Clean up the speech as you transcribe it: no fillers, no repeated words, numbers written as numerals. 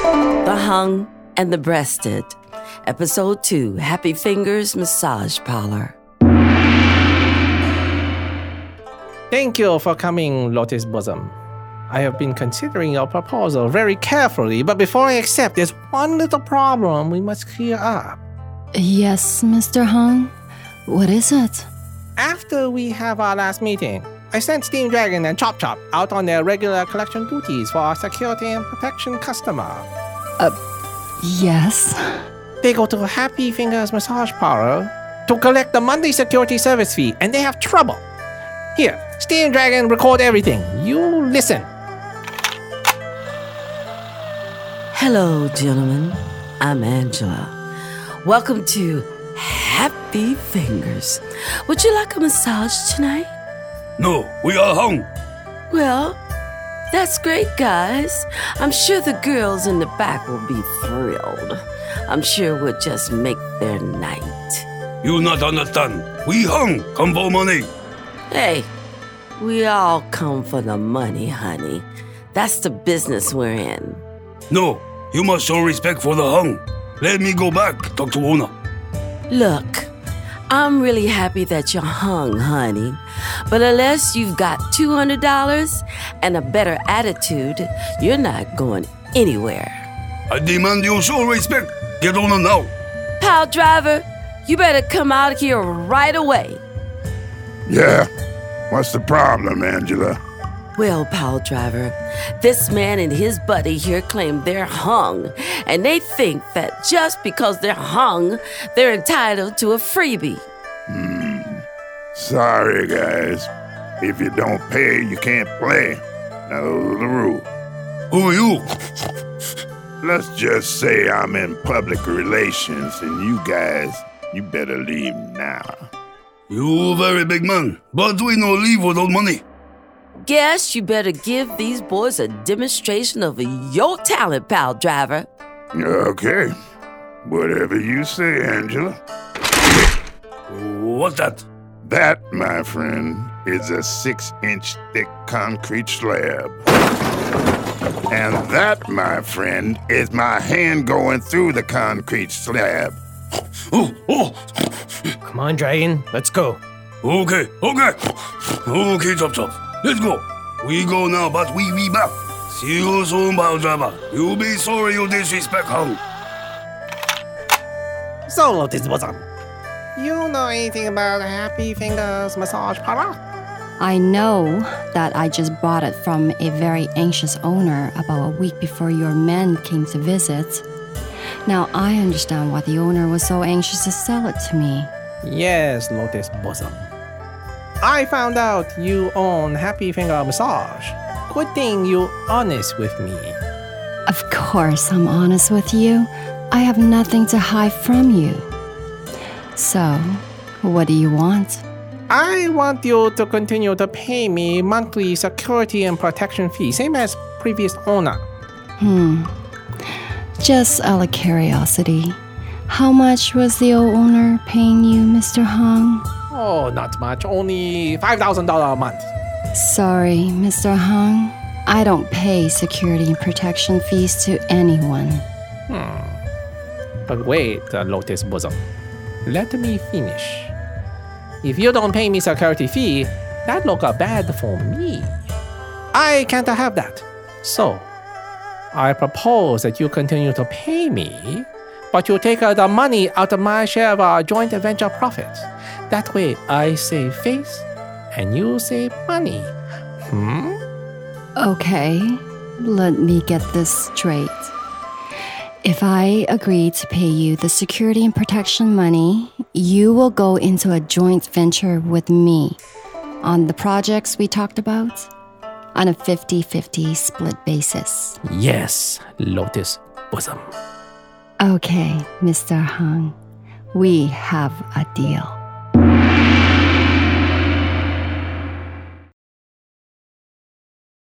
The Hung and the Breasted. Episode 2, Happy Fingers Massage Parlor. Thank you for coming, Lotus Bosom. I have been considering your proposal very carefully, but before I accept, there's one little problem we must clear up. Yes, Mr. Hung? What is it? After we have our last meeting, I sent Steam Dragon and Chop Chop out on their regular collection duties for our security and protection customer. Yes? They go to Happy Fingers Massage Parlor to collect the monthly security service fee, and they have trouble. Here, Steam Dragon, record everything. You listen. Hello, gentlemen. I'm Angela. Welcome to Happy Fingers. Would you like a massage tonight? No, we are hung. Well, that's great, guys. I'm sure the girls in the back will be thrilled. I'm sure we'll just make their night. You not understand. We hung. Come for money. Hey, we all come for the money, honey. That's the business we're in. No, you must show respect for the hung. Let me go back, talk to owner. Look, I'm really happy that you're hung, honey. But unless you've got $200 and a better attitude, you're not going anywhere. I demand you show respect. Get on now. Pal driver, you better come out here right away. Yeah. What's the problem, Angela? Well, pal driver, this man and his buddy here claim they're hung, and they think that just because they're hung, they're entitled to a freebie. Sorry, guys. If you don't pay, you can't play. Know the rule. Who are you? Let's just say I'm in public relations, and you guys, you better leave now. You very big man, but we no leave without money. Guess you better give these boys a demonstration of your talent, pal driver. Okay. Whatever you say, Angela. What's that? That, my friend, is a 6-inch thick concrete slab. And that, my friend, is my hand going through the concrete slab. Oh. Come on, Dragon. Let's go. Okay, Chop Chop. Let's go. We go now, but we be back. See you soon, pal driver. You'll be sorry you disrespect hung. So, Lotus Bosom, you know anything about Happy Fingers Massage Parlor? I know that I just bought it from a very anxious owner about a week before your men came to visit. Now I understand why the owner was so anxious to sell it to me. Yes, Lotus Bosom. I found out you own Happy Finger Massage. Good thing you honest with me. Of course I'm honest with you. I have nothing to hide from you. So, what do you want? I want you to continue to pay me monthly security and protection fee, same as previous owner. Just out of curiosity, how much was the old owner paying you, Mr. Hung? Oh, not much. Only $5,000 a month. Sorry, Mr. Hung. I don't pay security and protection fees to anyone. But wait, Lotus Bosom. Let me finish. If you don't pay me security fee, that look bad for me. I can't have that. So, I propose that you continue to pay me, but you take the money out of my share of our joint venture profits. That way, I save face, and you save money. Okay, let me get this straight. If I agree to pay you the security and protection money, you will go into a joint venture with me on the projects we talked about on a 50-50 split basis. Yes, Lotus Bosom. Okay, Mr. Hung, we have a deal.